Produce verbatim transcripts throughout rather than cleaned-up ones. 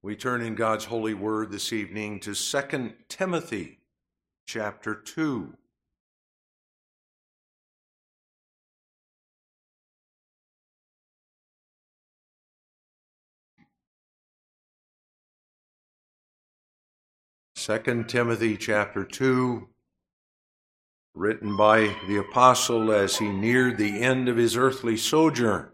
We turn in God's holy word this evening to Second Timothy chapter two. Second Timothy chapter two, written by the apostle as he neared the end of his earthly sojourn.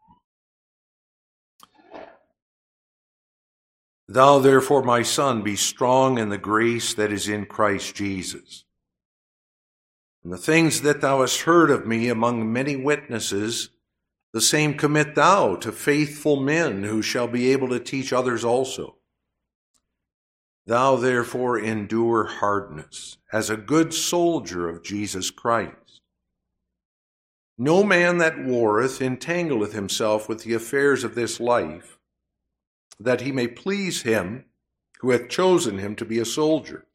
Thou therefore, my son, be strong in the grace that is in Christ Jesus. And the things that thou hast heard of me among many witnesses, the same commit thou to faithful men who shall be able to teach others also. Thou therefore endure hardness as a good soldier of Jesus Christ. No man that warreth entangleth himself with the affairs of this life, that he may please him who hath chosen him to be a soldier.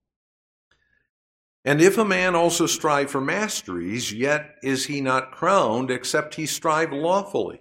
And if a man also strive for masteries, yet is he not crowned, except he strive lawfully.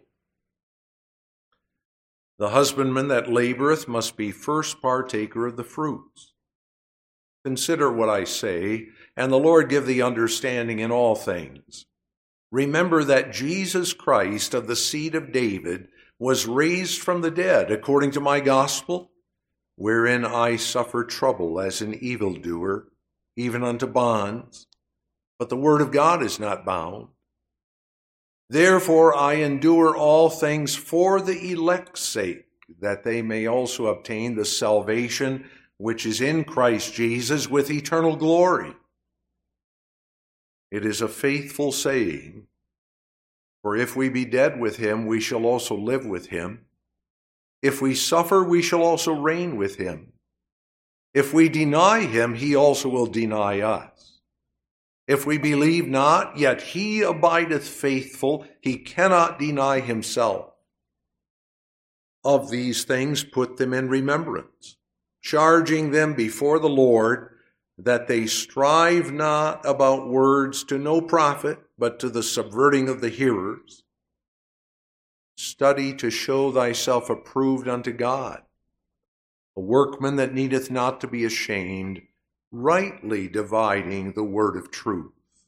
The husbandman that laboreth must be first partaker of the fruits. Consider what I say, and the Lord give thee understanding in all things. Remember that Jesus Christ of the seed of David was raised from the dead according to my gospel, wherein I suffer trouble as an evildoer, even unto bonds, but the word of God is not bound. Therefore I endure all things for the elect's sake, that they may also obtain the salvation which is in Christ Jesus with eternal glory. It is a faithful saying, for if we be dead with him, we shall also live with him. If we suffer, we shall also reign with him. If we deny him, he also will deny us. If we believe not, yet he abideth faithful, he cannot deny himself. Of these things put them in remembrance, charging them before the Lord, that they strive not about words to no profit, but to the subverting of the hearers. Study to show thyself approved unto God, a workman that needeth not to be ashamed, rightly dividing the word of truth.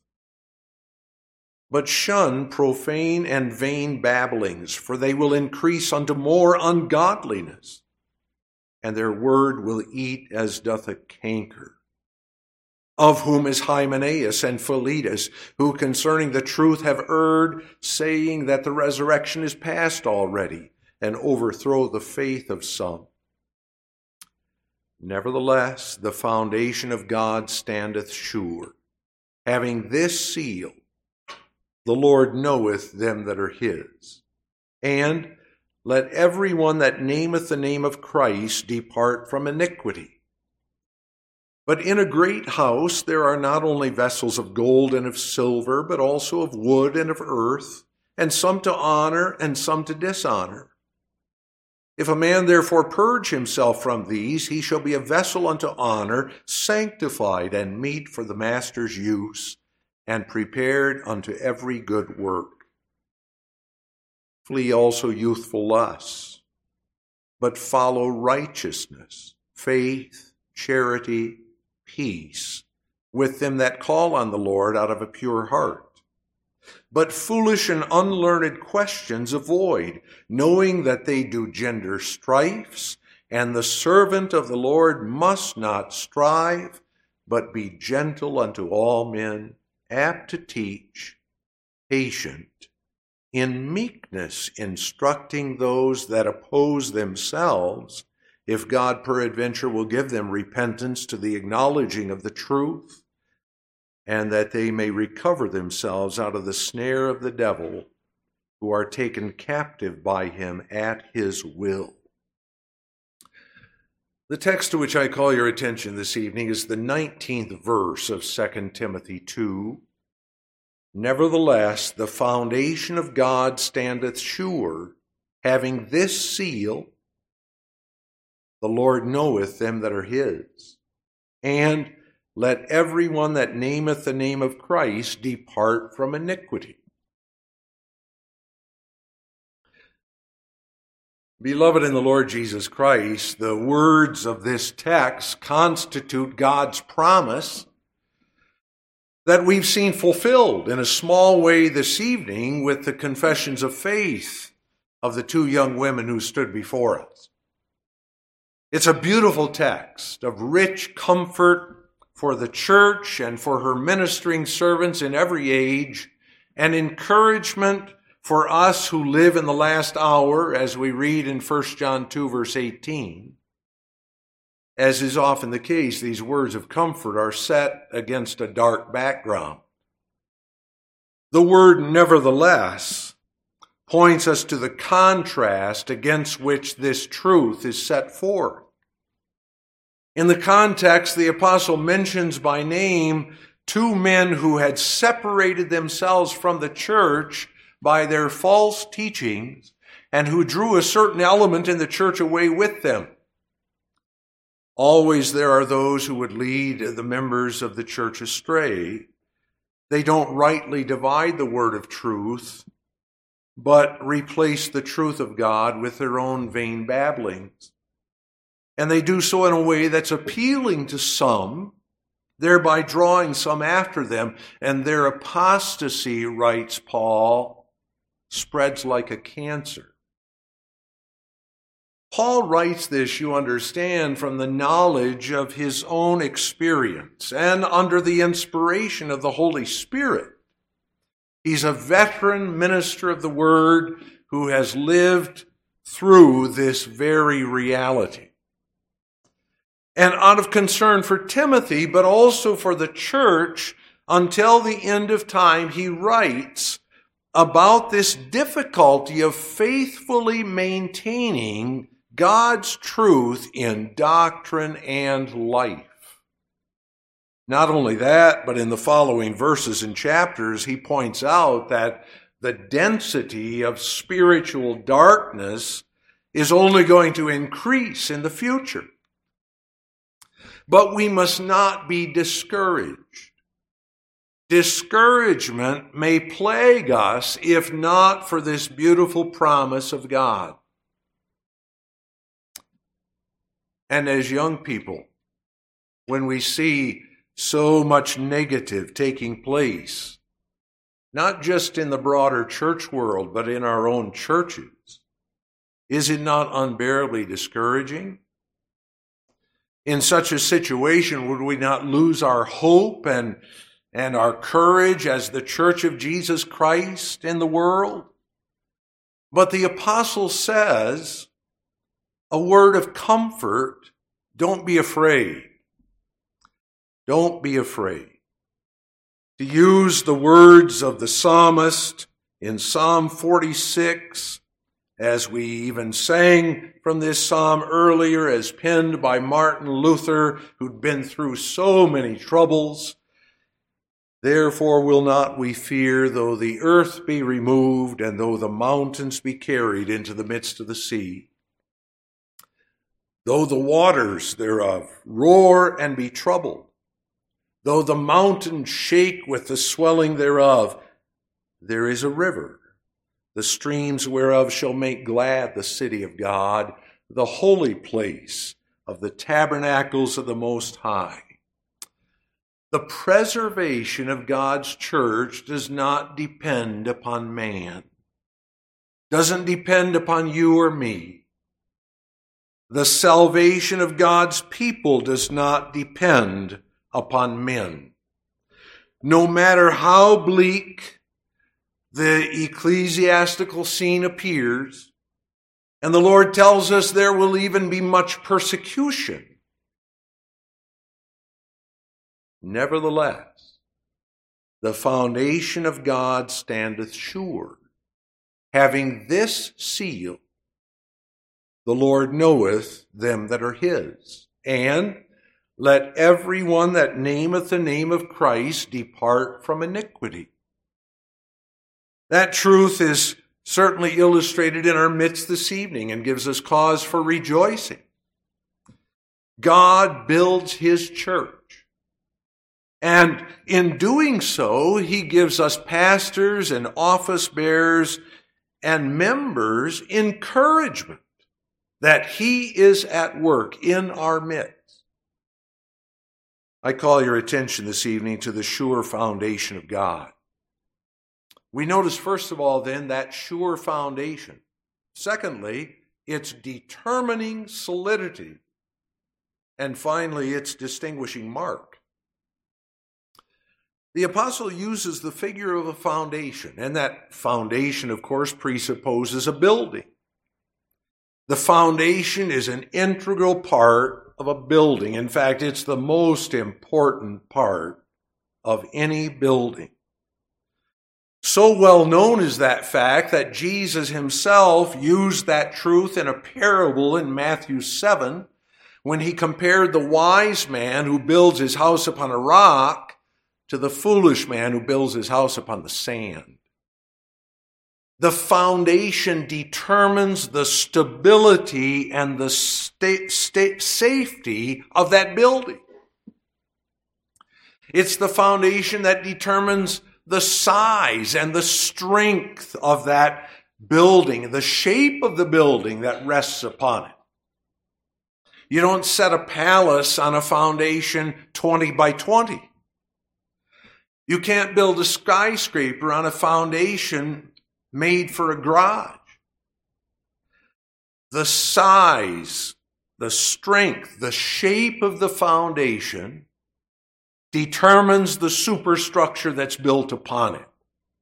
But shun profane and vain babblings, for they will increase unto more ungodliness, and their word will eat as doth a canker. Of whom is Hymenaeus and Philetus, who concerning the truth have erred, saying that the resurrection is past already, and overthrow the faith of some. Nevertheless, the foundation of God standeth sure, having this seal, the Lord knoweth them that are his. And let every one that nameth the name of Christ depart from iniquity. But in a great house there are not only vessels of gold and of silver, but also of wood and of earth, and some to honor and some to dishonor. If a man therefore purge himself from these, he shall be a vessel unto honor, sanctified and meet for the master's use, and prepared unto every good work. Flee also youthful lusts, but follow righteousness, faith, charity, peace, with them that call on the Lord out of a pure heart. But foolish and unlearned questions avoid, knowing that they do gender strifes, and the servant of the Lord must not strive, but be gentle unto all men, apt to teach, patient, in meekness instructing those that oppose themselves, if God peradventure will give them repentance to the acknowledging of the truth, and that they may recover themselves out of the snare of the devil, who are taken captive by him at his will. The text to which I call your attention this evening is the nineteenth verse of Second Timothy two. Nevertheless, the foundation of God standeth sure, having this seal, the Lord knoweth them that are his. And let every one that nameth the name of Christ depart from iniquity. Beloved in the Lord Jesus Christ, the words of this text constitute God's promise that we've seen fulfilled in a small way this evening with the confessions of faith of the two young women who stood before us. It's a beautiful text of rich comfort for the church and for her ministering servants in every age, and encouragement for us who live in the last hour, as we read in First John two, verse eighteen. As is often the case, these words of comfort are set against a dark background. The word nevertheless points us to the contrast against which this truth is set forth. In the context, the apostle mentions by name two men who had separated themselves from the church by their false teachings and who drew a certain element in the church away with them. Always there are those who would lead the members of the church astray. They don't rightly divide the word of truth, but replace the truth of God with their own vain babblings. And they do so in a way that's appealing to some, thereby drawing some after them. And their apostasy, writes Paul, spreads like a cancer. Paul writes this, you understand, from the knowledge of his own experience and under the inspiration of the Holy Spirit. He's a veteran minister of the word who has lived through this very reality. And out of concern for Timothy, but also for the church, until the end of time, he writes about this difficulty of faithfully maintaining God's truth in doctrine and life. Not only that, but in the following verses and chapters, he points out that the density of spiritual darkness is only going to increase in the future. But we must not be discouraged. Discouragement may plague us if not for this beautiful promise of God. And as young people, when we see so much negative taking place, not just in the broader church world, but in our own churches, is it not unbearably discouraging? In such a situation, would we not lose our hope and, and our courage as the church of Jesus Christ in the world? But the apostle says, a word of comfort, don't be afraid. Don't be afraid. To use the words of the psalmist in Psalm forty-six, as we even sang from this psalm earlier, as penned by Martin Luther, who'd been through so many troubles. Therefore will not we fear, though the earth be removed, and though the mountains be carried into the midst of the sea. Though the waters thereof roar and be troubled, though the mountains shake with the swelling thereof, there is a river, the streams whereof shall make glad the city of God, the holy place of the tabernacles of the Most High. The preservation of God's church does not depend upon man, doesn't depend upon you or me. The salvation of God's people does not depend upon men. No matter how bleak the ecclesiastical scene appears, and the Lord tells us there will even be much persecution, nevertheless, the foundation of God standeth sure, having this seal, the Lord knoweth them that are his. And let every one that nameth the name of Christ depart from iniquity. That truth is certainly illustrated in our midst this evening and gives us cause for rejoicing. God builds his church. And in doing so, he gives us pastors and office bearers and members encouragement that he is at work in our midst. I call your attention this evening to the sure foundation of God. We notice, first of all, then, that sure foundation. Secondly, its determining solidity. And finally, its distinguishing mark. The apostle uses the figure of a foundation, and that foundation, of course, presupposes a building. The foundation is an integral part of a building. In fact, it's the most important part of any building. So well known is that fact that Jesus himself used that truth in a parable in Matthew seven when he compared the wise man who builds his house upon a rock to the foolish man who builds his house upon the sand. The foundation determines the stability and the sta- sta- safety of that building. It's the foundation that determines the size and the strength of that building, the shape of the building that rests upon it. You don't set a palace on a foundation twenty by twenty. You can't build a skyscraper on a foundation made for a garage. The size, the strength, the shape of the foundation determines the superstructure that's built upon it.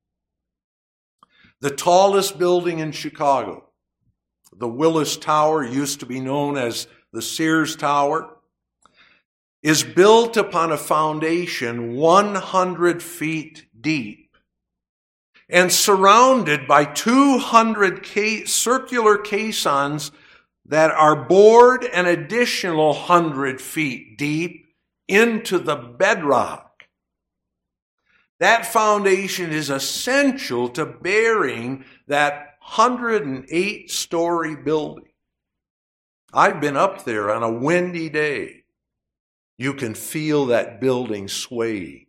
The tallest building in Chicago, the Willis Tower, used to be known as the Sears Tower, is built upon a foundation one hundred feet deep and surrounded by two hundred circular caissons that are bored an additional one hundred feet deep into the bedrock. That foundation is essential to bearing that one hundred eight story building. I've been up there on a windy day. You can feel that building sway.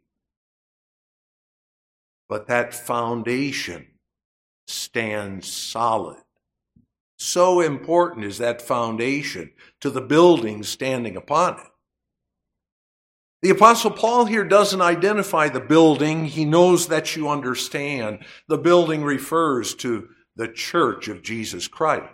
But that foundation stands solid. So important is that foundation to the building standing upon it. The Apostle Paul here doesn't identify the building. He knows that you understand. The building refers to the church of Jesus Christ.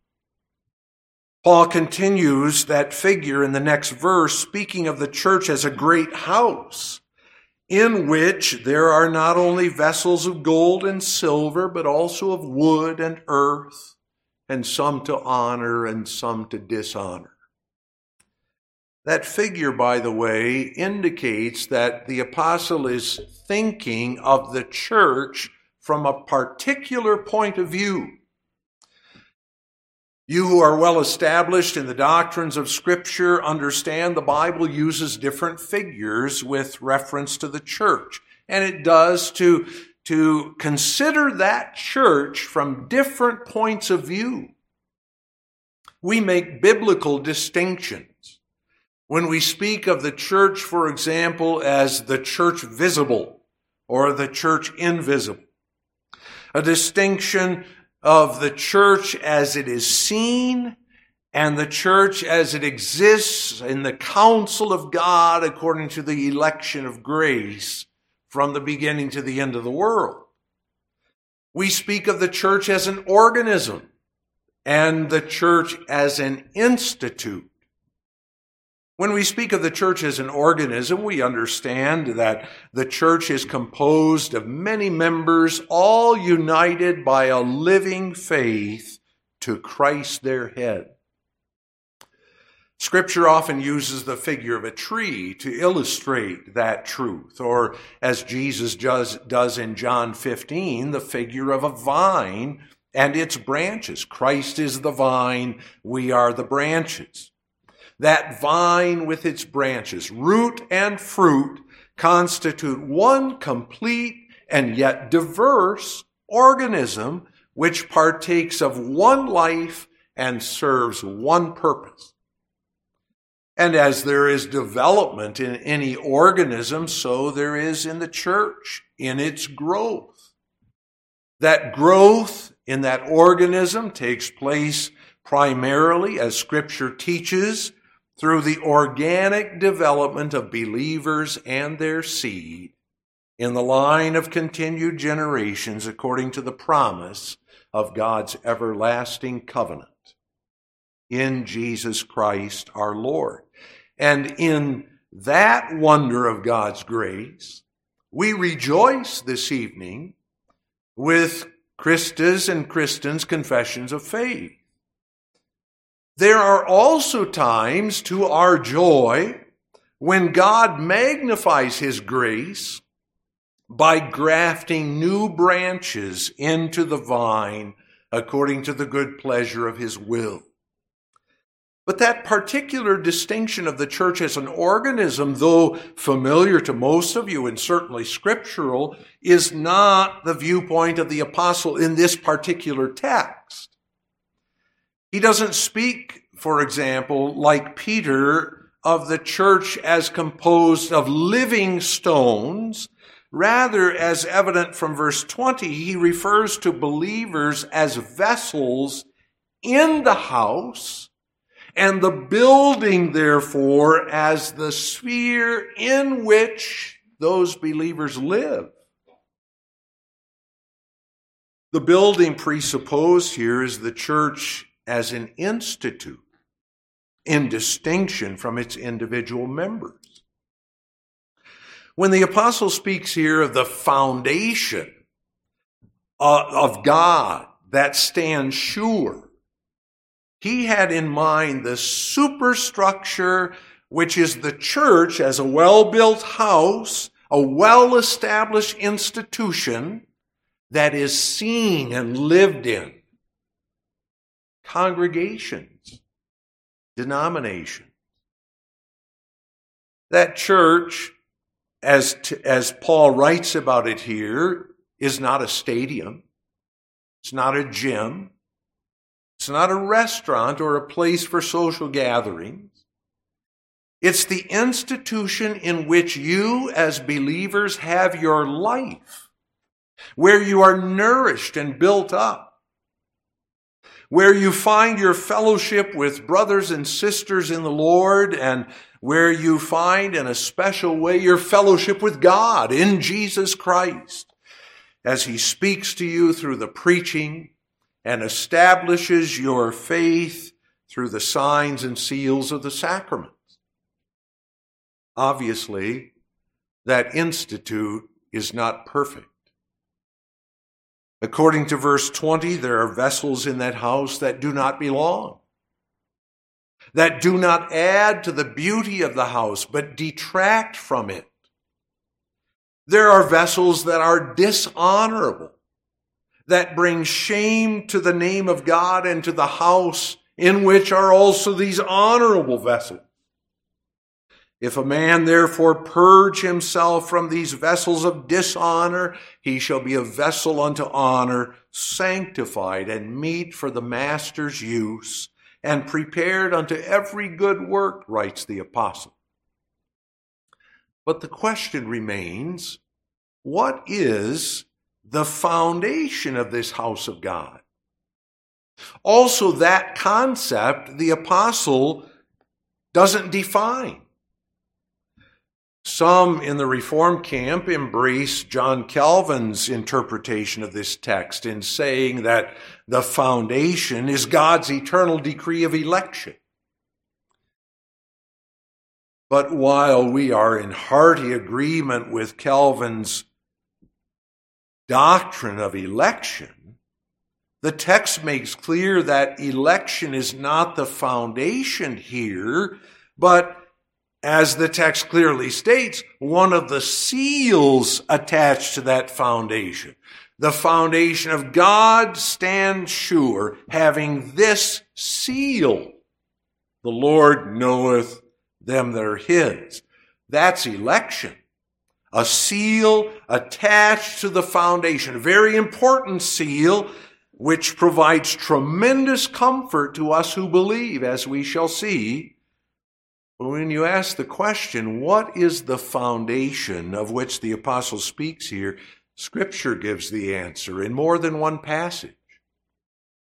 Paul continues that figure in the next verse, speaking of the church as a great house, in which there are not only vessels of gold and silver, but also of wood and earth, and some to honor and some to dishonor. That figure, by the way, indicates that the apostle is thinking of the church from a particular point of view. You who are well established in the doctrines of Scripture understand the Bible uses different figures with reference to the church. And it does to, to consider that church from different points of view. We make biblical distinctions. When we speak of the church, for example, as the church visible or the church invisible, a distinction of the church as it is seen and the church as it exists in the counsel of God according to the election of grace from the beginning to the end of the world. We speak of the church as an organism and the church as an institute. When we speak of the church as an organism, we understand that the church is composed of many members, all united by a living faith to Christ their head. Scripture often uses the figure of a tree to illustrate that truth, or as Jesus does, does in John fifteen, the figure of a vine and its branches. Christ is the vine, we are the branches. That vine with its branches, root and fruit, constitute one complete and yet diverse organism which partakes of one life and serves one purpose. And as there is development in any organism, so there is in the church, in its growth. That growth in that organism takes place primarily, as Scripture teaches, through the organic development of believers and their seed in the line of continued generations according to the promise of God's everlasting covenant in Jesus Christ our Lord. And in that wonder of God's grace, we rejoice this evening with Krista's and Kristen's confessions of faith. There are also times to our joy when God magnifies His grace by grafting new branches into the vine according to the good pleasure of His will. But that particular distinction of the church as an organism, though familiar to most of you and certainly scriptural, is not the viewpoint of the apostle in this particular text. He doesn't speak, for example, like Peter, of the church as composed of living stones. Rather, as evident from verse twenty, he refers to believers as vessels in the house, and the building, therefore, as the sphere in which those believers live. The building presupposed here is the church as an institute, in distinction from its individual members. When the apostle speaks here of the foundation of God that stands sure, he had in mind the superstructure, which is the church as a well-built house, a well-established institution that is seen and lived in. Congregations, denominations. That church, as, to, as Paul writes about it here, is not a stadium. It's not a gym. It's not a restaurant or a place for social gatherings. It's the institution in which you as believers have your life, where you are nourished and built up, where you find your fellowship with brothers and sisters in the Lord, and where you find in a special way your fellowship with God in Jesus Christ as He speaks to you through the preaching and establishes your faith through the signs and seals of the sacraments. Obviously, that institute is not perfect. According to verse twenty, there are vessels in that house that do not belong, that do not add to the beauty of the house, but detract from it. There are vessels that are dishonorable, that bring shame to the name of God and to the house in which are also these honorable vessels. If a man therefore purge himself from these vessels of dishonor, he shall be a vessel unto honor, sanctified and meet for the master's use, and prepared unto every good work, writes the apostle. But the question remains, what is the foundation of this house of God? Also, that concept the apostle doesn't define. Some in the Reformed camp embrace John Calvin's interpretation of this text in saying that the foundation is God's eternal decree of election. But while we are in hearty agreement with Calvin's doctrine of election, the text makes clear that election is not the foundation here, but, as the text clearly states, one of the seals attached to that foundation. The foundation of God stands sure, having this seal: the Lord knoweth them that are His. That's election. A seal attached to the foundation, a very important seal, which provides tremendous comfort to us who believe, as we shall see. When you ask the question, what is the foundation of which the apostle speaks here? Scripture gives the answer in more than one passage.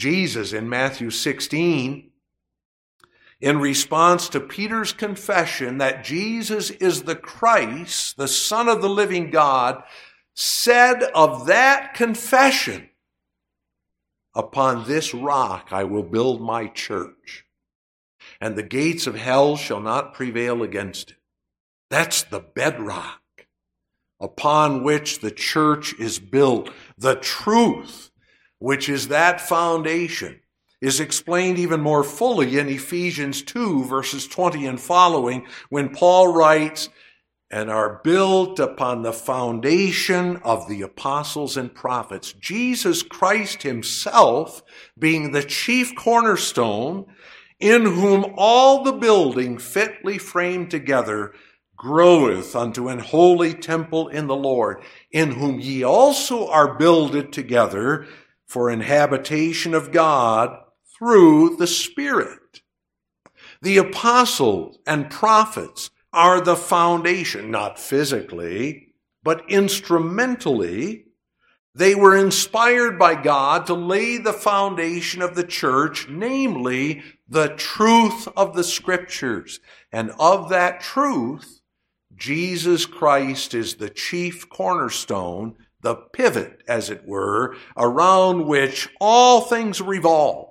Jesus in Matthew sixteen, in response to Peter's confession that Jesus is the Christ, the Son of the living God, said of that confession, "Upon this rock I will build my church, and the gates of hell shall not prevail against it." That's the bedrock upon which the church is built. The truth, which is that foundation, is explained even more fully in Ephesians two, verses twenty and following, when Paul writes, "And are built upon the foundation of the apostles and prophets, Jesus Christ himself being the chief cornerstone, in whom all the building fitly framed together groweth unto an holy temple in the Lord, in whom ye also are builded together for an habitation of God through the Spirit." The apostles and prophets are the foundation, not physically, but instrumentally. They were inspired by God to lay the foundation of the church, namely the truth of the Scriptures. And of that truth, Jesus Christ is the chief cornerstone, the pivot, as it were, around which all things revolve.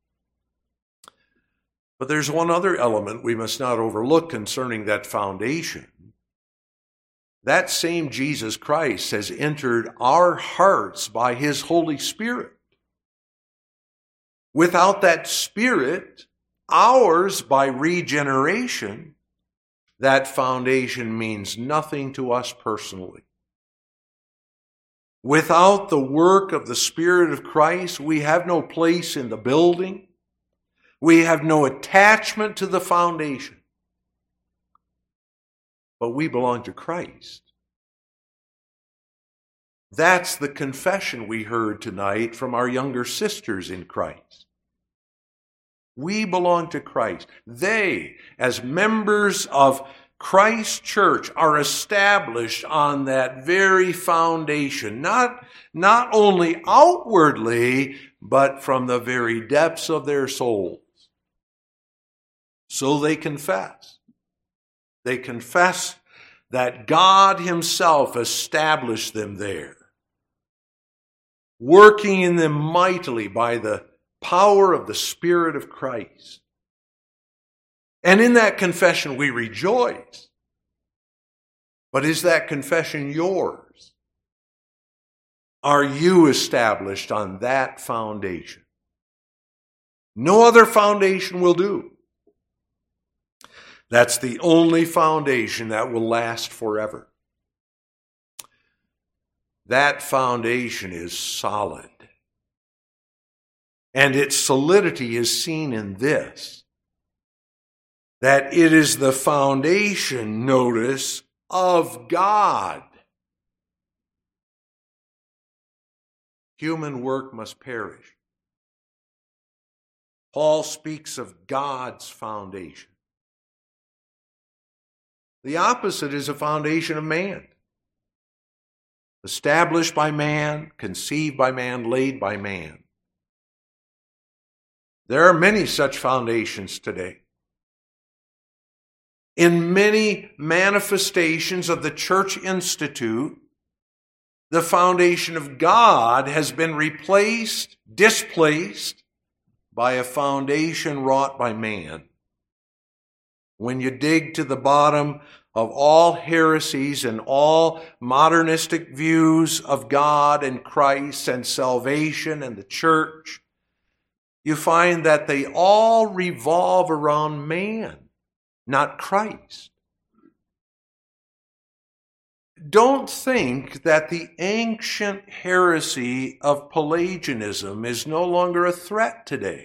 But there's one other element we must not overlook concerning that foundation. That same Jesus Christ has entered our hearts by his Holy Spirit. Without that Spirit, ours by regeneration, that foundation means nothing to us personally. Without the work of the Spirit of Christ, we have no place in the building. We have no attachment to the foundation. But we belong to Christ. That's the confession we heard tonight from our younger sisters in Christ. We belong to Christ. They, as members of Christ's church, are established on that very foundation, not, not only outwardly, but from the very depths of their souls. So they confess. They confess that God himself established them there, working in them mightily by the power of the Spirit of Christ. And in that confession we rejoice. But is that confession yours? Are you established on that foundation? No other foundation will do. That's the only foundation that will last forever. That foundation is solid. And its solidity is seen in this, that it is the foundation, notice, of God. Human work must perish. Paul speaks of God's foundation. The opposite is a foundation of man. Established by man, conceived by man, laid by man. There are many such foundations today. In many manifestations of the Church Institute, the foundation of God has been replaced, displaced by a foundation wrought by man. When you dig to the bottom of all heresies and all modernistic views of God and Christ and salvation and the church, you find that they all revolve around man, not Christ. Don't think that the ancient heresy of Pelagianism is no longer a threat today.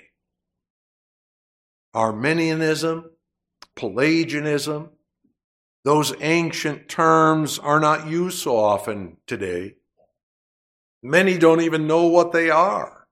Arminianism, Pelagianism, those ancient terms are not used so often today. Many don't even know what they are.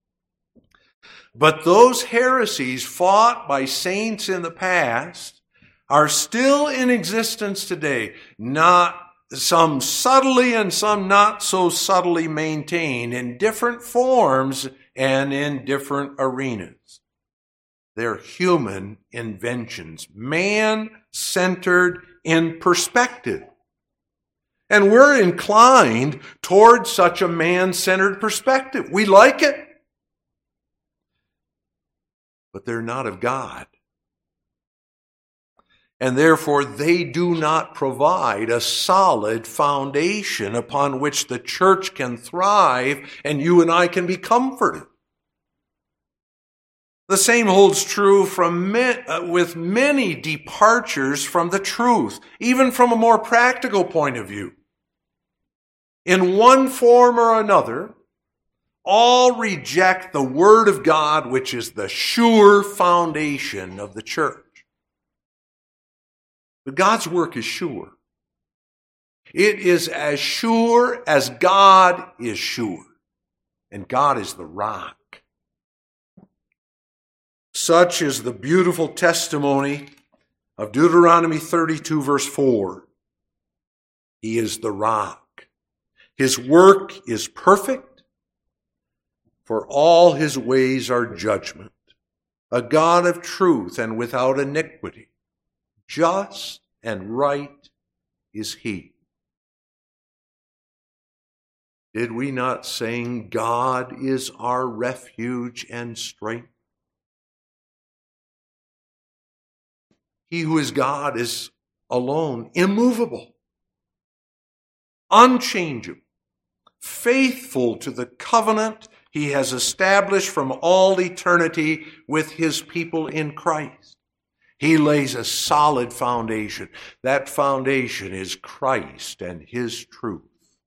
But those heresies fought by saints in the past are still in existence today, not some subtly and some not so subtly maintained in different forms and in different arenas. They're human inventions, man-centered in perspective. And we're inclined toward such a man-centered perspective. We like it. But they're not of God. And therefore, they do not provide a solid foundation upon which the church can thrive and you and I can be comforted. The same holds true from ma- uh, with many departures from the truth, even from a more practical point of view. In one form or another, all reject the Word of God, which is the sure foundation of the church. But God's work is sure. It is as sure as God is sure. And God is the rock. Such is the beautiful testimony of Deuteronomy thirty-two, verse four. He is the rock. His work is perfect, for all his ways are judgment. A God of truth and without iniquity. Just and right is he. Did we not sing, God is our refuge and strength? He who is God is alone, immovable, unchangeable, faithful to the covenant he has established from all eternity with his people in Christ. He lays a solid foundation. That foundation is Christ and his truth.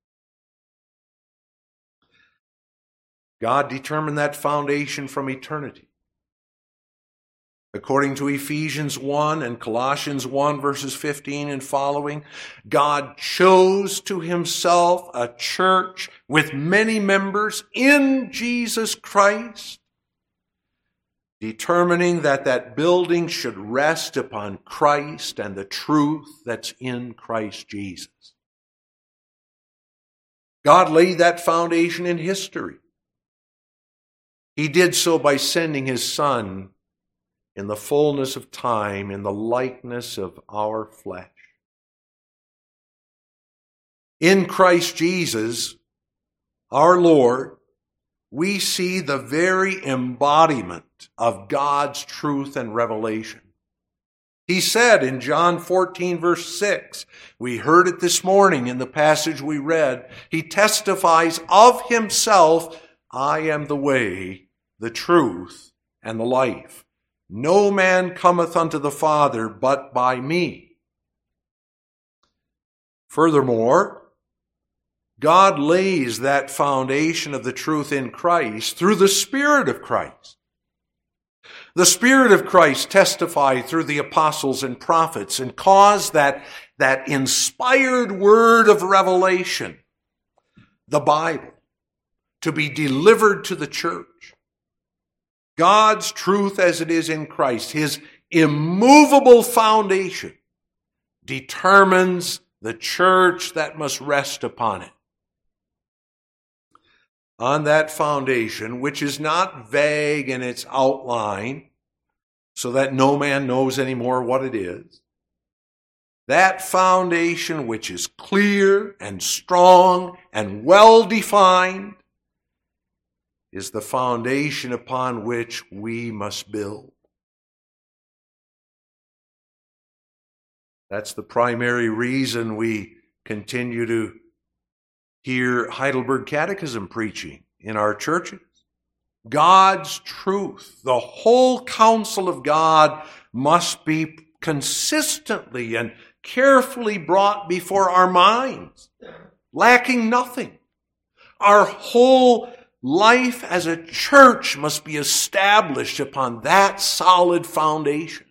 God determined that foundation from eternity. According to Ephesians one and Colossians one, verses fifteen and following, God chose to himself a church with many members in Jesus Christ, determining that that building should rest upon Christ and the truth that's in Christ Jesus. God laid that foundation in history. He did so by sending his Son in the fullness of time, in the likeness of our flesh. In Christ Jesus, our Lord, we see the very embodiment of God's truth and revelation. He said in John fourteen, verse six, we heard it this morning in the passage we read, he testifies of himself, I am the way, the truth, and the life. No man cometh unto the Father but by me. Furthermore, God lays that foundation of the truth in Christ through the Spirit of Christ. The Spirit of Christ testified through the apostles and prophets and caused that, that inspired word of revelation, the Bible, to be delivered to the church. God's truth as it is in Christ, his immovable foundation, determines the church that must rest upon it. On that foundation, which is not vague in its outline, so that no man knows anymore what it is, that foundation which is clear and strong and well-defined, is the foundation upon which we must build. That's the primary reason we continue to hear Heidelberg Catechism preaching in our churches. God's truth, the whole counsel of God, must be consistently and carefully brought before our minds, lacking nothing. Our whole life as a church must be established upon that solid foundation.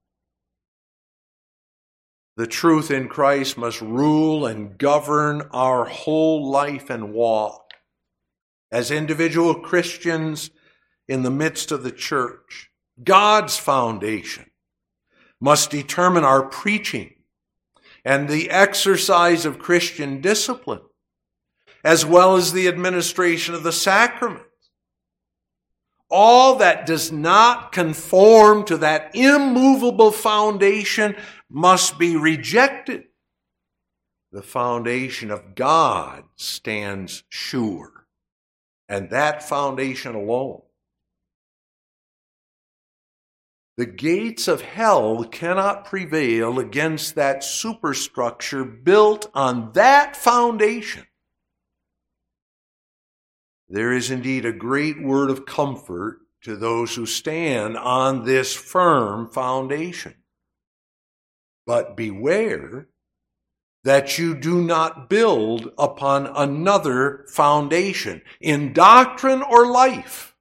The truth in Christ must rule and govern our whole life and walk. As individual Christians in the midst of the church, God's foundation must determine our preaching and the exercise of Christian discipline, as well as the administration of the sacraments. all that does not conform to that immovable foundation must be rejected. The foundation of God stands sure, and that foundation alone. The gates of hell cannot prevail against that superstructure built on that foundation. There is indeed a great word of comfort to those who stand on this firm foundation. But beware that you do not build upon another foundation in doctrine or life.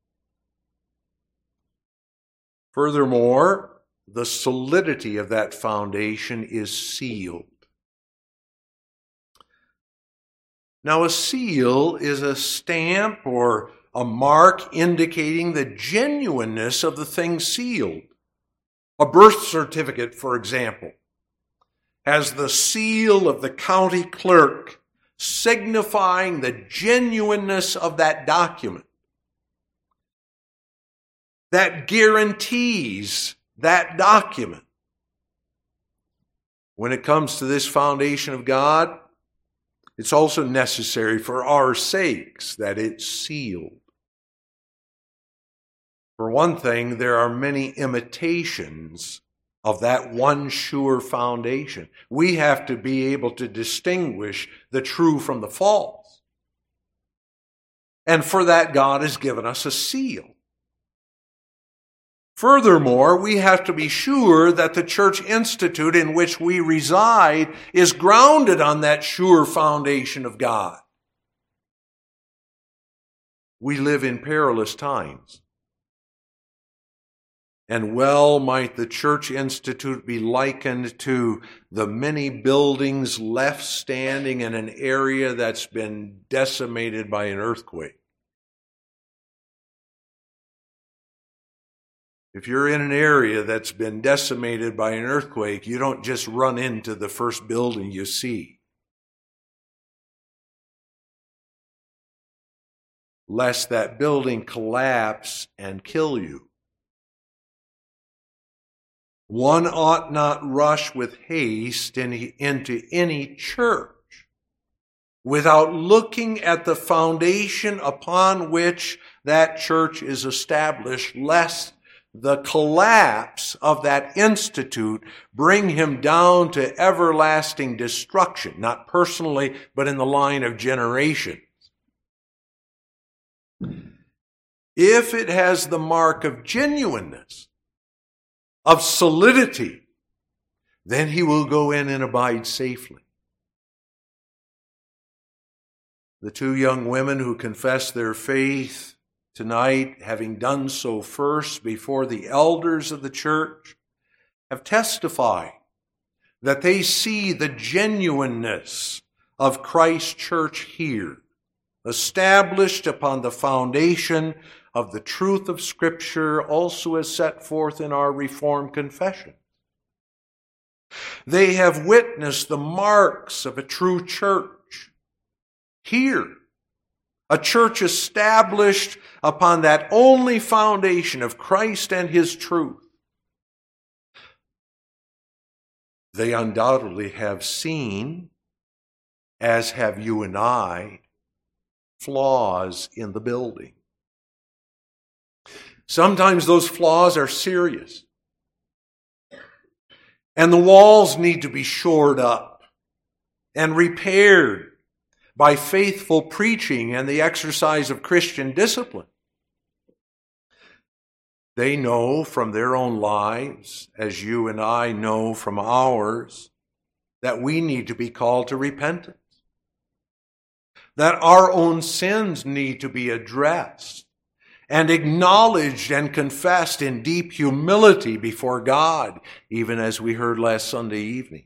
Furthermore, the solidity of that foundation is sealed. Now, a seal is a stamp or a mark indicating the genuineness of the thing sealed. A birth certificate, for example, has the seal of the county clerk, signifying the genuineness of that document. That guarantees that document. When it comes to this foundation of God, it's also necessary for our sakes that it's sealed. For one thing, there are many imitations of that one sure foundation. We have to be able to distinguish the true from the false. And for that, God has given us a seal. Furthermore, we have to be sure that the church institute in which we reside is grounded on that sure foundation of God. We live in perilous times. And well might the church institute be likened to the many buildings left standing in an area that's been decimated by an earthquake. If you're in an area that's been decimated by an earthquake, you don't just run into the first building you see, lest that building collapse and kill you. One ought not rush with haste into any church without looking at the foundation upon which that church is established, lest the collapse of that institute bring him down to everlasting destruction, not personally, but in the line of generations. If it has the mark of genuineness, of solidity, then he will go in and abide safely. The two young women who confess their faith tonight, having done so first before the elders of the church, have testified that they see the genuineness of Christ's church here, established upon the foundation of the truth of Scripture, also as set forth in our Reformed confession. They have witnessed the marks of a true church here, a church established upon that only foundation of Christ and His truth. They undoubtedly have seen, as have you and I, flaws in the building. Sometimes those flaws are serious, and the walls need to be shored up and repaired by faithful preaching and the exercise of Christian discipline. They know from their own lives, as you and I know from ours, that we need to be called to repentance, that our own sins need to be addressed and acknowledged and confessed in deep humility before God, even as we heard last Sunday evening.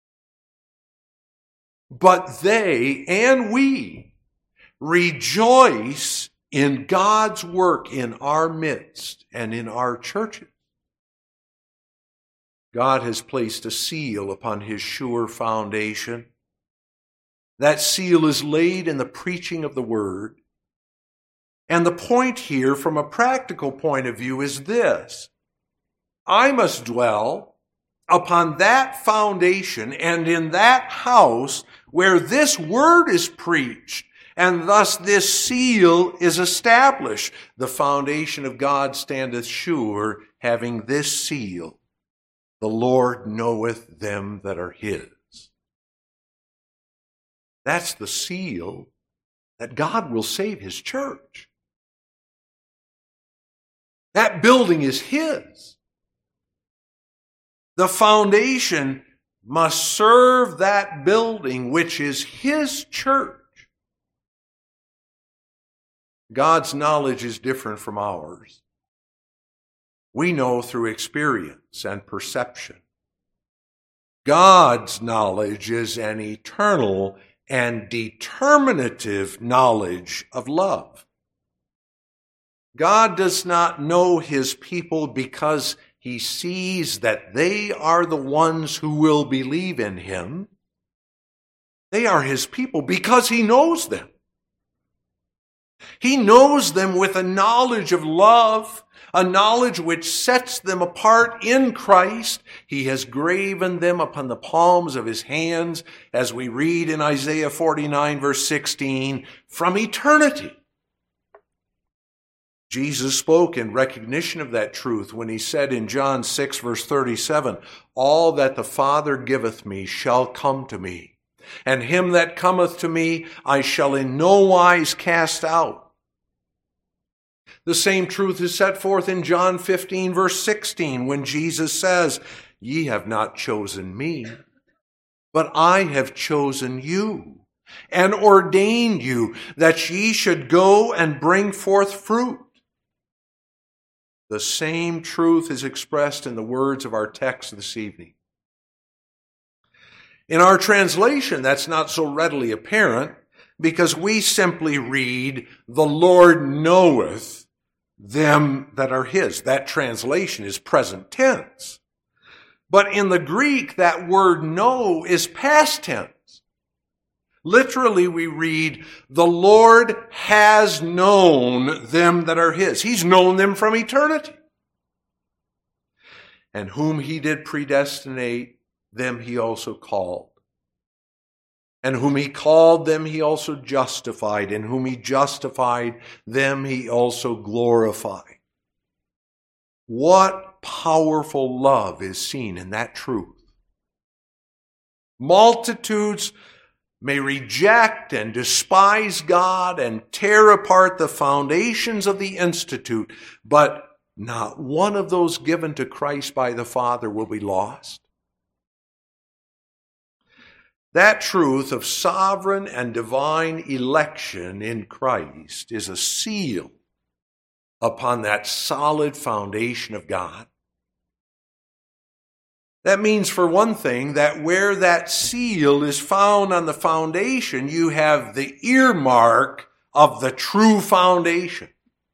But they and we rejoice in God's work in our midst and in our churches. God has placed a seal upon His sure foundation. That seal is laid in the preaching of the Word. And the point here, from a practical point of view, is this. I must dwell upon that foundation and in that house where this word is preached, and thus this seal is established. The foundation of God standeth sure, having this seal. The Lord knoweth them that are his. That's the seal that God will save his church. That building is his. The foundation must serve that building, which is his church. God's knowledge is different from ours. We know through experience and perception. God's knowledge is an eternal and determinative knowledge of love. God does not know his people because he sees that they are the ones who will believe in him. They are his people because he knows them. He knows them with a knowledge of love, a knowledge which sets them apart in Christ. He has graven them upon the palms of his hands, as we read in Isaiah forty-nine, verse sixteen, from eternity. Jesus spoke in recognition of that truth when he said in John six, verse thirty-seven, all that the Father giveth me shall come to me, and him that cometh to me I shall in no wise cast out. The same truth is set forth in John fifteen, verse sixteen, when Jesus says, ye have not chosen me, but I have chosen you, and ordained you that ye should go and bring forth fruit. The same truth is expressed in the words of our text this evening. In our translation, that's not so readily apparent because we simply read, the Lord knoweth them that are his. That translation is present tense. But in the Greek, that word know is past tense. Literally, we read, the Lord has known them that are his. He's known them from eternity. And whom he did predestinate, them he also called. And whom he called, them he also justified. And whom he justified, them he also glorified. What powerful love is seen in that truth. Multitudes may reject and despise God and tear apart the foundations of the institute, but not one of those given to Christ by the Father will be lost. That truth of sovereign and divine election in Christ is a seal upon that solid foundation of God. That means, for one thing, that where that seal is found on the foundation, you have the earmark of the true foundation.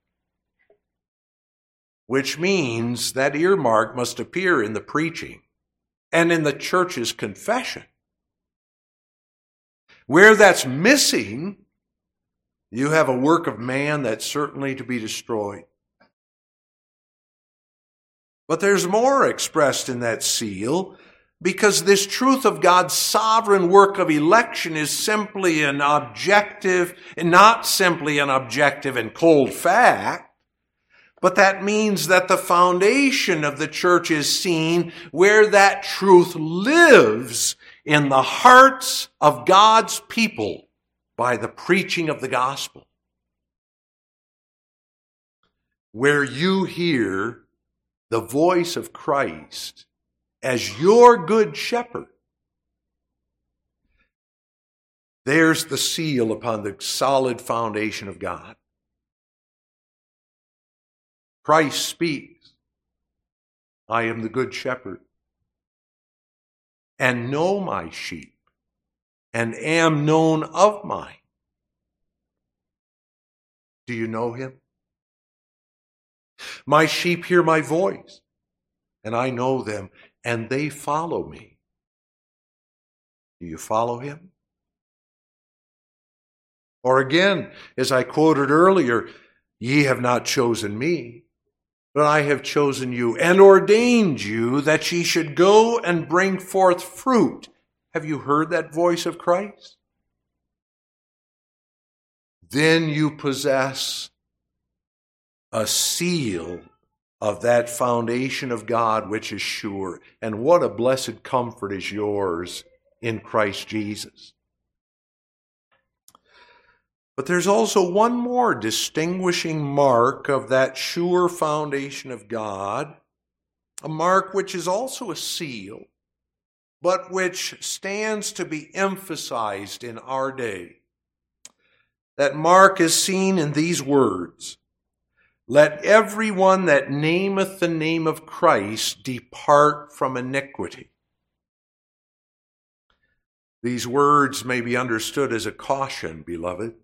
Which means that earmark must appear in the preaching and in the church's confession. Where that's missing, you have a work of man that's certainly to be destroyed. But there's more expressed in that seal, because this truth of God's sovereign work of election is simply an objective, and not simply an objective and cold fact, but that means that the foundation of the church is seen where that truth lives in the hearts of God's people by the preaching of the gospel. Where you hear the voice of Christ as your good shepherd, there's the seal upon the solid foundation of God. Christ speaks, I am the good shepherd, and know my sheep, and am known of mine. Do you know him? My sheep hear my voice, and I know them, and they follow me. Do you follow him? Or again, as I quoted earlier, Ye have not chosen me, but I have chosen you and ordained you that ye should go and bring forth fruit. Have you heard that voice of Christ? Then you possess a seal of that foundation of God which is sure. And what a blessed comfort is yours in Christ Jesus. But there's also one more distinguishing mark of that sure foundation of God, a mark which is also a seal, but which stands to be emphasized in our day. That mark is seen in these words: let everyone that nameth the name of Christ depart from iniquity. These words may be understood as a caution, beloved,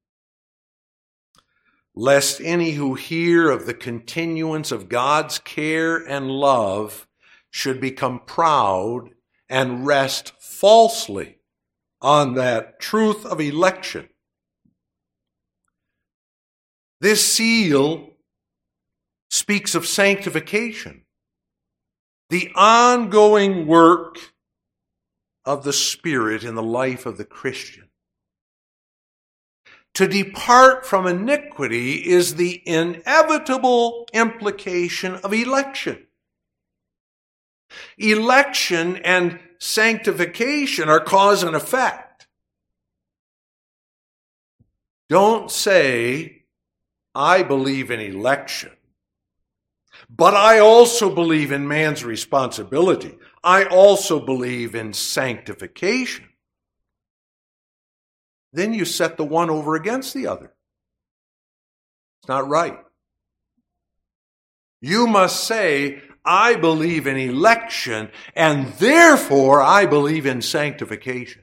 lest any who hear of the continuance of God's care and love should become proud and rest falsely on that truth of election. This seal speaks of sanctification, the ongoing work of the Spirit in the life of the Christian. To depart from iniquity is the inevitable implication of election. Election and sanctification are cause and effect. Don't say, I believe in election, but I also believe in man's responsibility. I also believe in sanctification. Then you set the one over against the other. It's not right. You must say, I believe in election, and therefore I believe in sanctification.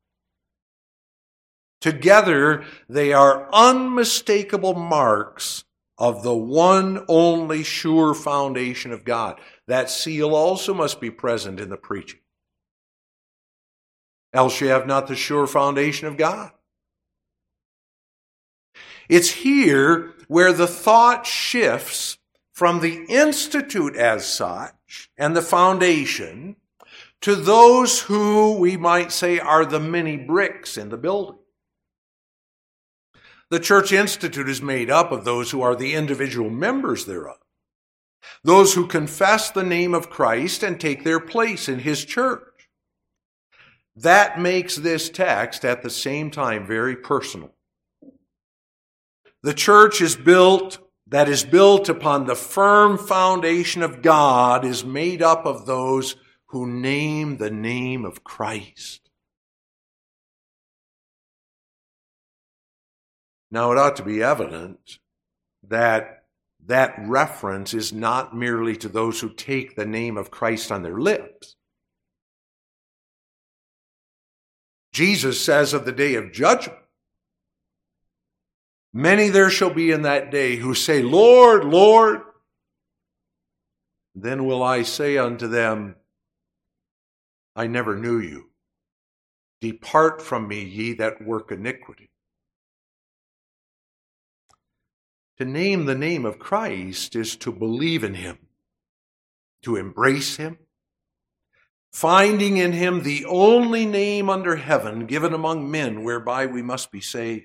Together, they are unmistakable marks of the one only sure foundation of God. That seal also must be present in the preaching. Else you have not the sure foundation of God. It's here where the thought shifts from the institute as such and the foundation to those who we might say are the many bricks in the building. The church institute is made up of those who are the individual members thereof, those who confess the name of Christ and take their place in his church. That makes this text at the same time very personal. The church is built, that is built upon the firm foundation of God, is made up of those who name the name of Christ. Now, it ought to be evident that that reference is not merely to those who take the name of Christ on their lips. Jesus says of the day of judgment, many there shall be in that day who say, Lord, Lord. Then will I say unto them, I never knew you. Depart from me, ye that work iniquity. To name the name of Christ is to believe in him, to embrace him, finding in him the only name under heaven given among men whereby we must be saved.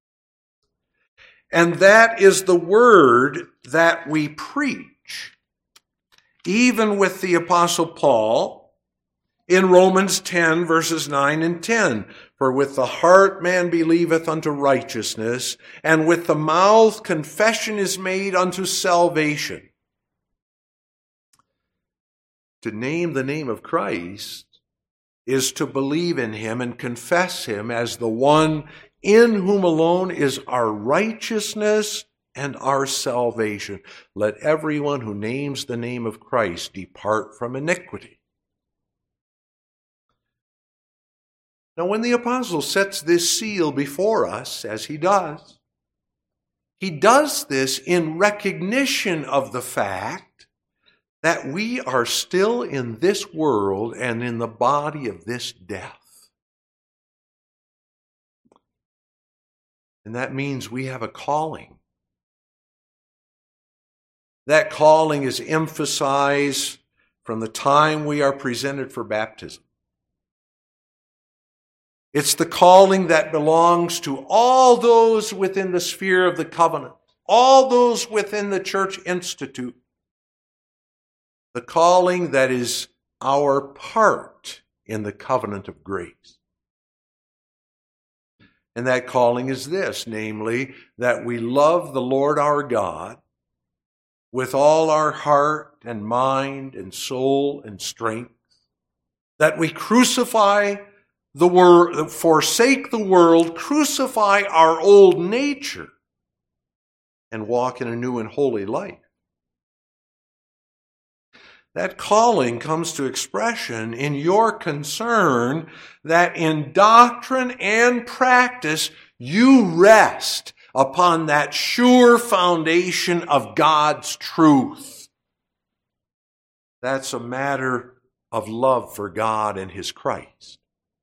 And that is the word that we preach, even with the Apostle Paul in Romans ten, verses nine and ten. For with the heart man believeth unto righteousness, and with the mouth confession is made unto salvation. To name the name of Christ is to believe in him and confess him as the one in whom alone is our righteousness and our salvation. Let everyone who names the name of Christ depart from iniquity. Now, when the apostle sets this seal before us, as he does, he does this in recognition of the fact that we are still in this world and in the body of this death. And that means we have a calling That calling is emphasized from the time we are presented for baptism. It's the calling that belongs to all those within the sphere of the covenant, all those within the church institute. The calling that is our part in the covenant of grace. And that calling is this, namely, that we love the Lord our God with all our heart and mind and soul and strength, that we crucify the world, forsake the world, crucify our old nature, and walk in a new and holy life. That calling comes to expression in your concern that in doctrine and practice you rest upon that sure foundation of God's truth. That's a matter of love for God and His Christ.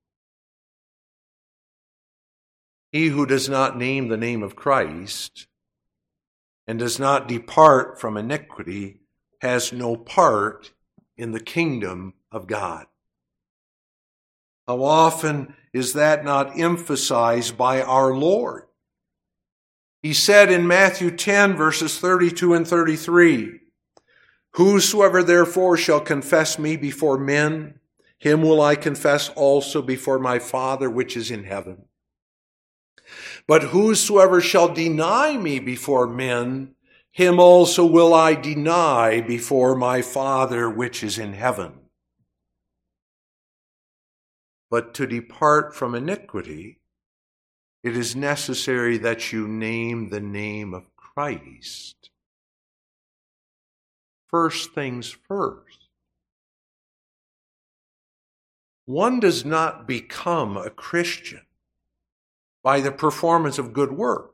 He who does not name the name of Christ and does not depart from iniquity has no part in the kingdom of God. How often is that not emphasized by our Lord? He said in Matthew ten, verses thirty-two and thirty-three, "Whosoever therefore shall confess me before men, him will I confess also before my Father which is in heaven. But whosoever shall deny me before men, him also will I deny before my Father which is in heaven." But to depart from iniquity, it is necessary that you name the name of Christ. First things first. One does not become a Christian by the performance of good work.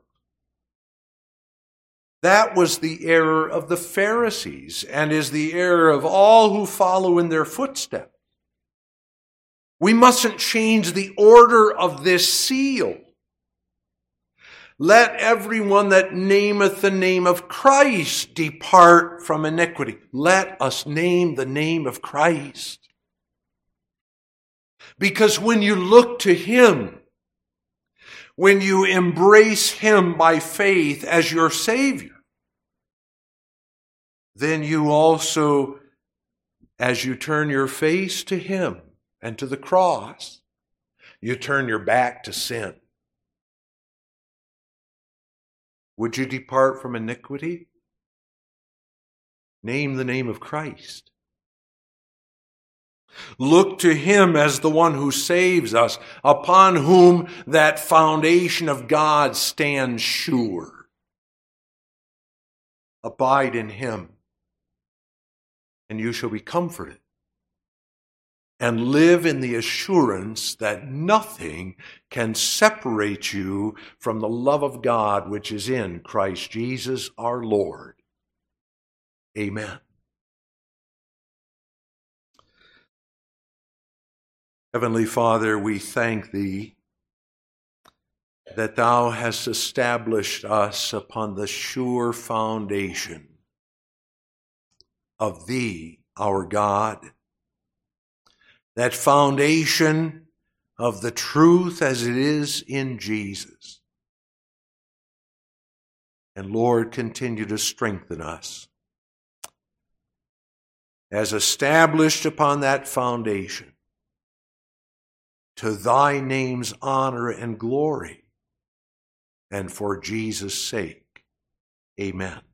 That was the error of the Pharisees and is the error of all who follow in their footsteps. We mustn't change the order of this seal. Let everyone that nameth the name of Christ depart from iniquity. Let us name the name of Christ. Because when you look to Him, when you embrace Him by faith as your Savior, then you also, as you turn your face to Him and to the cross, you turn your back to sin. Would you depart from iniquity? Name the name of Christ. Look to Him as the one who saves us, upon whom that foundation of God stands sure. Abide in Him, and you shall be comforted, and live in the assurance that nothing can separate you from the love of God which is in Christ Jesus our Lord. Amen. Heavenly Father, we thank Thee that Thou hast established us upon the sure foundation of Thee, our God, that foundation of the truth as it is in Jesus. And Lord, continue to strengthen us as established upon that foundation, to Thy name's honor and glory, and for Jesus' sake. Amen.